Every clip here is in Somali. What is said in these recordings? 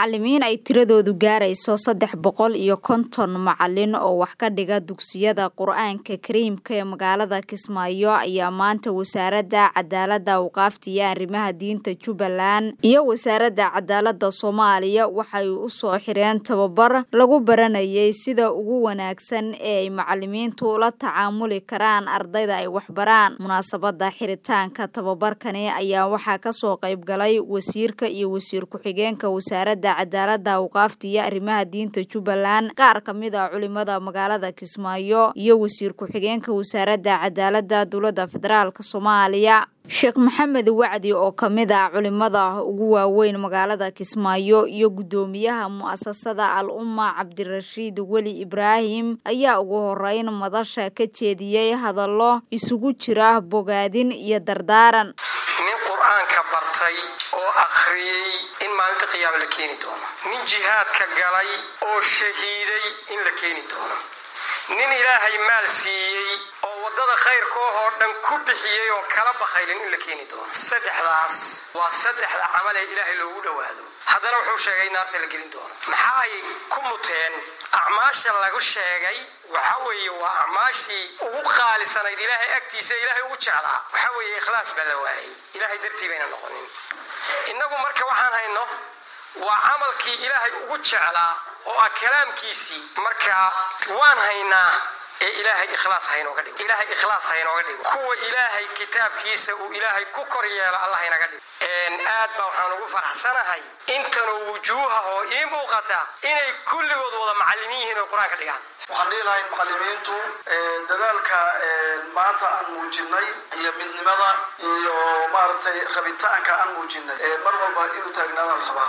macallimiin ay tiradoodu gaarayso 350 macallin oo wax ka dhiga dugsiyada Qur'aanka Kariimka ee magaalada Kismaayo ayaa maanta wasaaradda cadaaladda awqaafta iyo arrimaha diinta Jubbaland iyo wasaaradda cadaaladda Soomaaliya waxay u soo xireen tababar lagu baranayay sida ugu wanaagsan ee ay macallimiintu la tacaamuli karaan ardayda ay wax baraan. Munaasabadda xiritaanka tababarkani ayaa waxaa ka soo qayb galay wasiirka iyo wasiir ku-xigeenka wasaaradda cadaaladda awqaafta iyo arrimaha diinta Jubbaland, qaar ka mid ah culimada magaalada Kismaayo iyo wasiir ku-xigeenka wasaaradda cadaaladda dowladda federaalka Soomaaliya. Sheekh Maxamed Wacdi oo ka mid ah culimada ugu waaweyn magaalada Kismaayo iyo gudoomiyaha mu'asasada Al-Umma Cabdirashiid Weli Ibraahim ayaa ugu horeyn madasha ka jeediyay hadallo isugu jira bogaadin iyo dardaaran. Nin Qur'aanka bartay oo akhriyay in maalinta qiyaam la keeni doono, nin jihaadka galay oo shahiiday in la keeni doono, nin Ilaahay maal siiyay oo wadada khayrka oo dhan ku bixiyay oo kala bakhaylin in la keeni doono. Saddexdaas waa saddexda camal ee Ilaahay loogu dhawaado. haddana wuxuu sheegay naarta la gelin doono. maxaa ay ku muteen acmaasha lagu sheegay? waxa weeye waa acmaashii ugu qaalisanayd Ilaahay agtiisa, Ilaahay ugu jeclaa. waxa weeye ikhlaas baa la waayay, Ilaahay dartii bayna noqonin. inagu marka waxaan hayno waa camalkii Ilaahay ugu jeclaa oo kalaamkiisii. marka waan haynaa إلهي إخلاص هينو قديم، إلهي إخلاص هينو قديم. هو إلهي كتاب كيسة وإلهي كوكريا الله هينو قديم. إن آدم وحنو فرح سنة هاي. أنت وجوهها وإيموقتها إن كل وضوء معلمين القرآن كديان. وحنيل هاي المعلمين تو ذلك معناتها أن موجناي هي من لماذا يمارتي خبيتان كأن موجناي مرة بقيلو تجنا الخبا.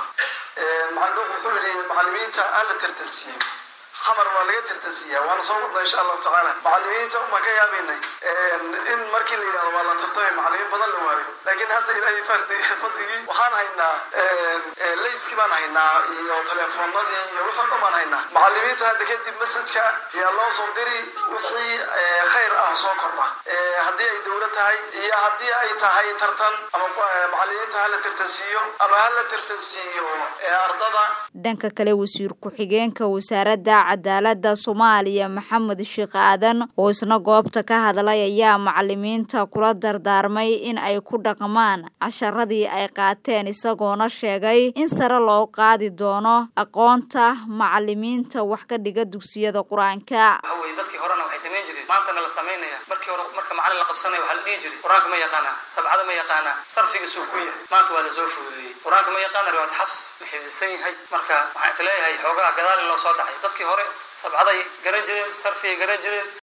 معلمين تا أهل ترتسيم. خبر والله ترتسيا وانا صورنا ان شاء الله تعالى معلمين ما كيابيني ان markii la yiraahdo wala tartamay macallimiin badan la waayo laakiin hadda ilaahay fadhigi waxaan haynaa leeyski baan haynaa iyo telefoonadii iyo waxa dhan haynaa macallimiinta hadda kadib message-ka ya loo soo diri wixii khayr ah soo kordha hadii ay dawlad tahay iyo hadii ay tahay tartan ama macallimiinta hala tartasiyo ama hala tartasiyo ardada. dhanka kale wasiir ku-xigeenka wasaaradda cadaaladda Soomaaliya Maxamed Sheekh Aadan oo isna goobta ka hadlay ayaa macallimiinta kula dardaarmay in ay ku dhaqmaan casharadii ay qaateen, isagoona sheegay in sare loo qaadi doono aqoonta macallimiinta wax ka dhiga dugsiyada Qur'aanka. dadkii horena waxay sameyn jireen maantana la sameynaya markii hore marka macallin la qabsanayo waxa la dhigi jiray Qur'aanka ma yaqaana, sabcada ma yaqaana, sarfiga suuqiya maanta waa la soo fuudiyay. Qur'aanka ma yaqaana riwaayad xafs xifdisan yahay. marka waxaan isleeyahay xoogaa gadaal loo soo dhacay dadkii hore sabcaday garan jireen, sarfiga garan jireen.